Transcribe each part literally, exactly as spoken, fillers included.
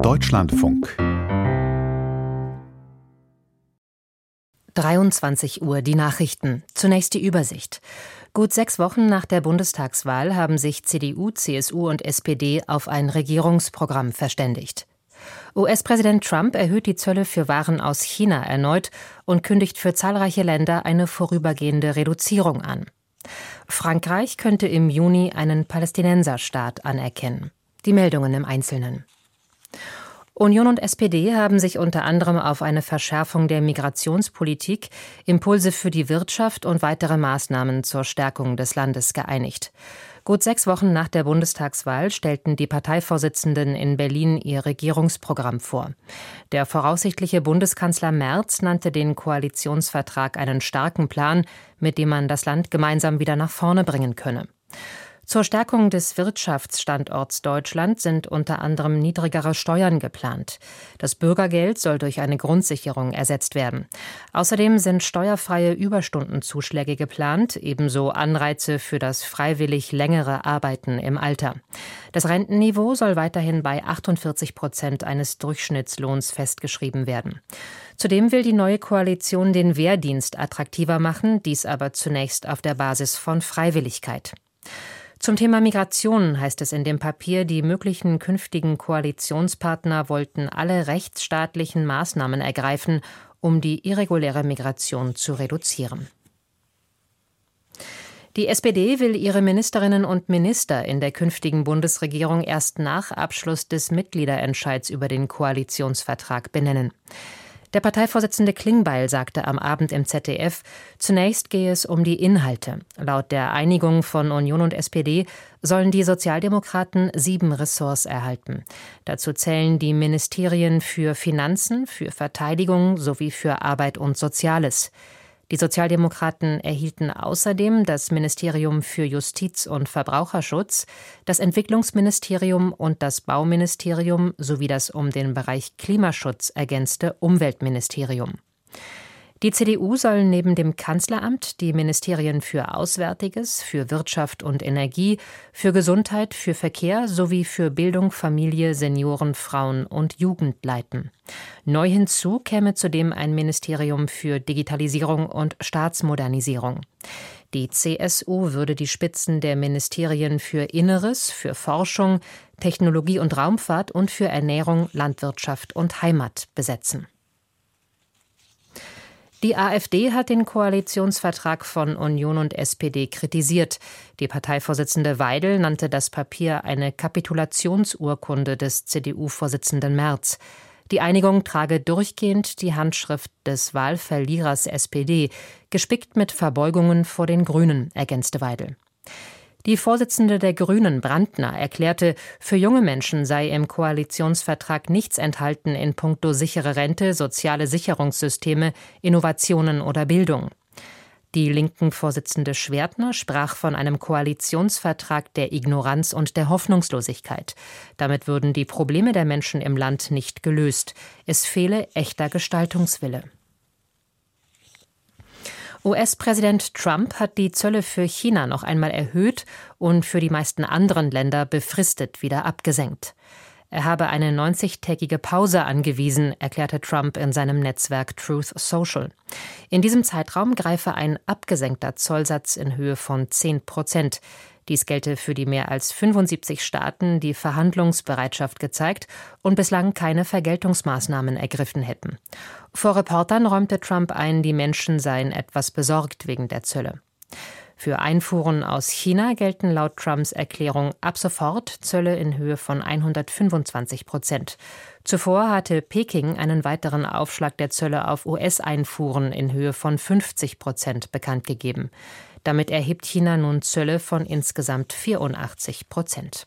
Deutschlandfunk. dreiundzwanzig Uhr, die Nachrichten. Zunächst die Übersicht. Gut sechs Wochen nach der Bundestagswahl haben sich C D U, C S U und S P D auf ein Regierungsprogramm verständigt. U S-Präsident Trump erhöht die Zölle für Waren aus China erneut und kündigt für zahlreiche Länder eine vorübergehende Reduzierung an. Frankreich könnte im Juni einen Palästinenserstaat anerkennen. Die Meldungen im Einzelnen. Union und S P D haben sich unter anderem auf eine Verschärfung der Migrationspolitik, Impulse für die Wirtschaft und weitere Maßnahmen zur Stärkung des Landes geeinigt. Gut sechs Wochen nach der Bundestagswahl stellten die Parteivorsitzenden in Berlin ihr Regierungsprogramm vor. Der voraussichtliche Bundeskanzler Merz nannte den Koalitionsvertrag einen starken Plan, mit dem man das Land gemeinsam wieder nach vorne bringen könne. Zur Stärkung des Wirtschaftsstandorts Deutschland sind unter anderem niedrigere Steuern geplant. Das Bürgergeld soll durch eine Grundsicherung ersetzt werden. Außerdem sind steuerfreie Überstundenzuschläge geplant, ebenso Anreize für das freiwillig längere Arbeiten im Alter. Das Rentenniveau soll weiterhin bei achtundvierzig Prozent eines Durchschnittslohns festgeschrieben werden. Zudem will die neue Koalition den Wehrdienst attraktiver machen, dies aber zunächst auf der Basis von Freiwilligkeit. Zum Thema Migration heißt es in dem Papier, die möglichen künftigen Koalitionspartner wollten alle rechtsstaatlichen Maßnahmen ergreifen, um die irreguläre Migration zu reduzieren. Die S P D will ihre Ministerinnen und Minister in der künftigen Bundesregierung erst nach Abschluss des Mitgliederentscheids über den Koalitionsvertrag benennen. Der Parteivorsitzende Klingbeil sagte am Abend im Z D F, zunächst gehe es um die Inhalte. Laut der Einigung von Union und S P D sollen die Sozialdemokraten sieben Ressorts erhalten. Dazu zählen die Ministerien für Finanzen, für Verteidigung sowie für Arbeit und Soziales. Die Sozialdemokraten erhielten außerdem das Ministerium für Justiz und Verbraucherschutz, das Entwicklungsministerium und das Bauministerium sowie das um den Bereich Klimaschutz ergänzte Umweltministerium. Die C D U soll neben dem Kanzleramt die Ministerien für Auswärtiges, für Wirtschaft und Energie, für Gesundheit, für Verkehr sowie für Bildung, Familie, Senioren, Frauen und Jugend leiten. Neu hinzu käme zudem ein Ministerium für Digitalisierung und Staatsmodernisierung. Die C S U würde die Spitzen der Ministerien für Inneres, für Forschung, Technologie und Raumfahrt und für Ernährung, Landwirtschaft und Heimat besetzen. Die AfD hat den Koalitionsvertrag von Union und S P D kritisiert. Die Parteivorsitzende Weidel nannte das Papier eine Kapitulationsurkunde des C D U-Vorsitzenden Merz. Die Einigung trage durchgehend die Handschrift des Wahlverlierers S P D, gespickt mit Verbeugungen vor den Grünen, ergänzte Weidel. Die Vorsitzende der Grünen, Brandner, erklärte, für junge Menschen sei im Koalitionsvertrag nichts enthalten in puncto sichere Rente, soziale Sicherungssysteme, Innovationen oder Bildung. Die linken Vorsitzende Schwertner sprach von einem Koalitionsvertrag der Ignoranz und der Hoffnungslosigkeit. Damit würden die Probleme der Menschen im Land nicht gelöst. Es fehle echter Gestaltungswille. U S-Präsident Trump hat die Zölle für China noch einmal erhöht und für die meisten anderen Länder befristet wieder abgesenkt. Er habe eine neunzigtägige Pause angewiesen, erklärte Trump in seinem Netzwerk Truth Social. In diesem Zeitraum greife ein abgesenkter Zollsatz in Höhe von zehn Prozent. Dies gelte für die mehr als fünfundsiebzig Staaten, die Verhandlungsbereitschaft gezeigt und bislang keine Vergeltungsmaßnahmen ergriffen hätten. Vor Reportern räumte Trump ein, die Menschen seien etwas besorgt wegen der Zölle. Für Einfuhren aus China gelten laut Trumps Erklärung ab sofort Zölle in Höhe von hundertfünfundzwanzig Prozent. Zuvor hatte Peking einen weiteren Aufschlag der Zölle auf U S-Einfuhren in Höhe von fünfzig Prozent bekannt gegeben. Damit erhebt China nun Zölle von insgesamt vierundachtzig Prozent.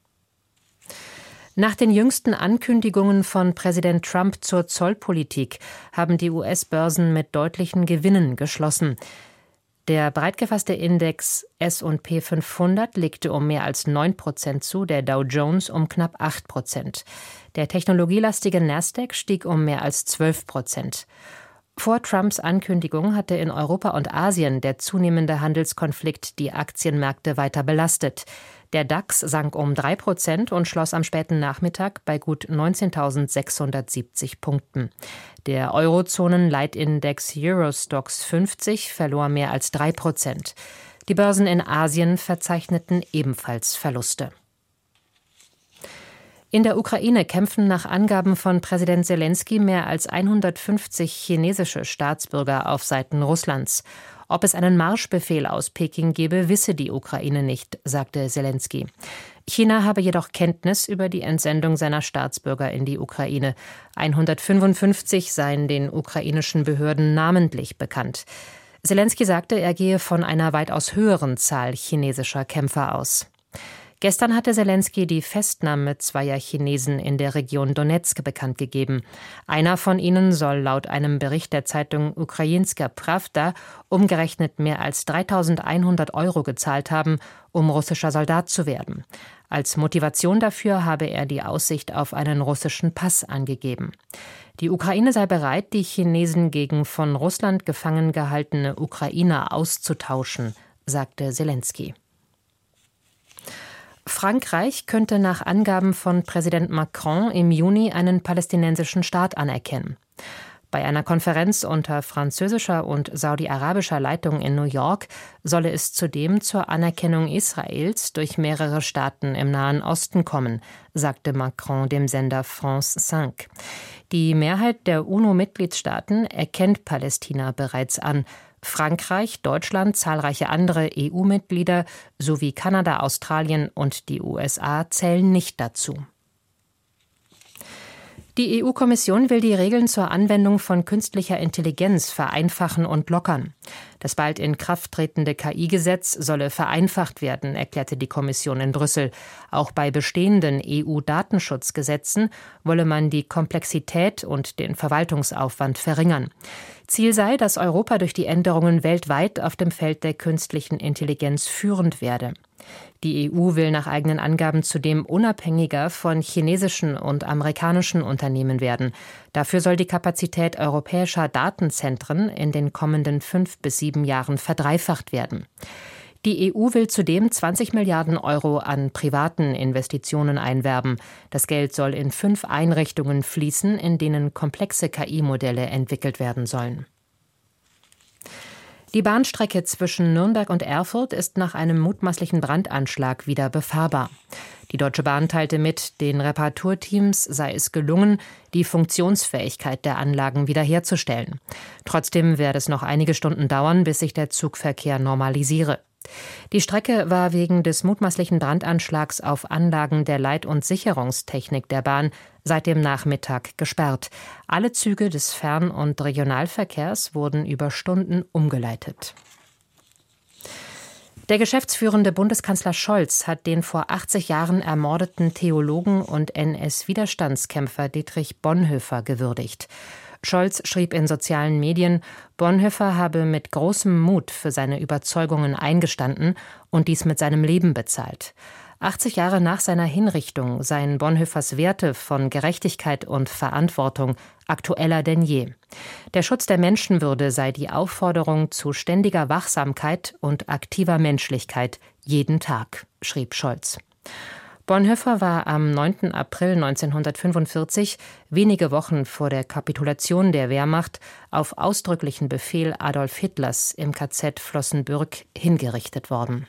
Nach den jüngsten Ankündigungen von Präsident Trump zur Zollpolitik haben die U S-Börsen mit deutlichen Gewinnen geschlossen. Der breit gefasste Index S und P fünfhundert legte um mehr als neun Prozent zu, der Dow Jones um knapp acht Prozent. Der technologielastige Nasdaq stieg um mehr als zwölf Prozent. Vor Trumps Ankündigung hatte in Europa und Asien der zunehmende Handelskonflikt die Aktienmärkte weiter belastet. Der DAX sank um drei Prozent und schloss am späten Nachmittag bei gut neunzehntausendsechshundertsiebzig Punkten. Der Eurozonen-Leitindex Eurostoxx fünfzig verlor mehr als drei Prozent. Die Börsen in Asien verzeichneten ebenfalls Verluste. In der Ukraine kämpfen nach Angaben von Präsident Selenskyj mehr als hundertfünfzig chinesische Staatsbürger auf Seiten Russlands. Ob es einen Marschbefehl aus Peking gebe, wisse die Ukraine nicht, sagte Selenskyj. China habe jedoch Kenntnis über die Entsendung seiner Staatsbürger in die Ukraine. hundertfünfundfünfzig seien den ukrainischen Behörden namentlich bekannt. Selenskyj sagte, er gehe von einer weitaus höheren Zahl chinesischer Kämpfer aus. Gestern hatte Selenskyj die Festnahme zweier Chinesen in der Region Donezk bekannt gegeben. Einer von ihnen soll laut einem Bericht der Zeitung Ukrainska Prawda umgerechnet mehr als dreitausendeinhundert Euro gezahlt haben, um russischer Soldat zu werden. Als Motivation dafür habe er die Aussicht auf einen russischen Pass angegeben. Die Ukraine sei bereit, die Chinesen gegen von Russland gefangen gehaltene Ukrainer auszutauschen, sagte Selenskyj. Frankreich könnte nach Angaben von Präsident Macron im Juni einen palästinensischen Staat anerkennen. Bei einer Konferenz unter französischer und saudi-arabischer Leitung in New York solle es zudem zur Anerkennung Israels durch mehrere Staaten im Nahen Osten kommen, sagte Macron dem Sender France fünf. Die Mehrheit der UNO-Mitgliedstaaten erkennt Palästina bereits an. Frankreich, Deutschland, zahlreiche andere E U-Mitglieder sowie Kanada, Australien und die U S A zählen nicht dazu. Die E U-Kommission will die Regeln zur Anwendung von künstlicher Intelligenz vereinfachen und lockern. Das bald in Kraft tretende K I-Gesetz solle vereinfacht werden, erklärte die Kommission in Brüssel. Auch bei bestehenden E U-Datenschutzgesetzen wolle man die Komplexität und den Verwaltungsaufwand verringern. Ziel sei, dass Europa durch die Änderungen weltweit auf dem Feld der künstlichen Intelligenz führend werde. Die E U will nach eigenen Angaben zudem unabhängiger von chinesischen und amerikanischen Unternehmen werden. Dafür soll die Kapazität europäischer Datenzentren in den kommenden fünf bis sieben Jahren verdreifacht werden. Die E U will zudem zwanzig Milliarden Euro an privaten Investitionen einwerben. Das Geld soll in fünf Einrichtungen fließen, in denen komplexe K I-Modelle entwickelt werden sollen. Die Bahnstrecke zwischen Nürnberg und Erfurt ist nach einem mutmaßlichen Brandanschlag wieder befahrbar. Die Deutsche Bahn teilte mit, den Reparaturteams sei es gelungen, die Funktionsfähigkeit der Anlagen wiederherzustellen. Trotzdem werde es noch einige Stunden dauern, bis sich der Zugverkehr normalisiere. Die Strecke war wegen des mutmaßlichen Brandanschlags auf Anlagen der Leit- und Sicherungstechnik der Bahn seit dem Nachmittag gesperrt. Alle Züge des Fern- und Regionalverkehrs wurden über Stunden umgeleitet. Der geschäftsführende Bundeskanzler Scholz hat den vor achtzig Jahren ermordeten Theologen und N S-Widerstandskämpfer Dietrich Bonhoeffer gewürdigt. Scholz schrieb in sozialen Medien, Bonhoeffer habe mit großem Mut für seine Überzeugungen eingestanden und dies mit seinem Leben bezahlt. achtzig Jahre nach seiner Hinrichtung seien Bonhoeffers Werte von Gerechtigkeit und Verantwortung aktueller denn je. Der Schutz der Menschenwürde sei die Aufforderung zu ständiger Wachsamkeit und aktiver Menschlichkeit jeden Tag, schrieb Scholz. Bonhoeffer war am neunten April neunzehnhundertfünfundvierzig, wenige Wochen vor der Kapitulation der Wehrmacht, auf ausdrücklichen Befehl Adolf Hitlers im K Z Flossenbürg hingerichtet worden.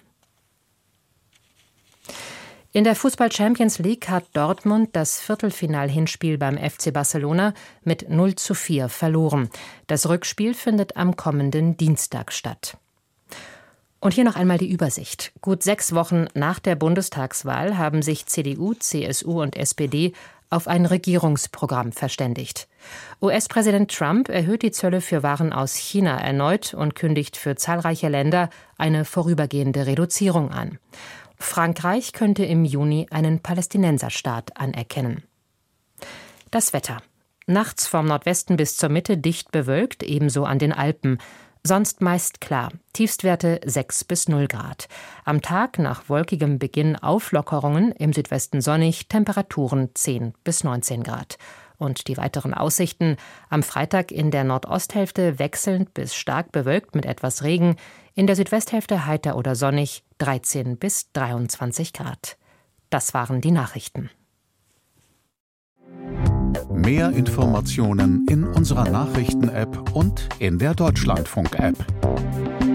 In der Fußball-Champions League hat Dortmund das Viertelfinal-Hinspiel beim F C Barcelona mit null zu vier verloren. Das Rückspiel findet am kommenden Dienstag statt. Und hier noch einmal die Übersicht. Gut sechs Wochen nach der Bundestagswahl haben sich C D U, C S U und S P D auf ein Regierungsprogramm verständigt. U S-Präsident Trump erhöht die Zölle für Waren aus China erneut und kündigt für zahlreiche Länder eine vorübergehende Reduzierung an. Frankreich könnte im Juni einen Palästinenserstaat anerkennen. Das Wetter. Nachts vom Nordwesten bis zur Mitte dicht bewölkt, ebenso an den Alpen. Sonst meist klar. Tiefstwerte sechs bis null Grad. Am Tag nach wolkigem Beginn Auflockerungen, im Südwesten sonnig, Temperaturen zehn bis neunzehn Grad. Und die weiteren Aussichten: am Freitag in der Nordosthälfte wechselnd bis stark bewölkt mit etwas Regen, in der Südwesthälfte heiter oder sonnig, dreizehn bis dreiundzwanzig Grad. Das waren die Nachrichten. Mehr Informationen in unserer Nachrichten-App und in der Deutschlandfunk-App.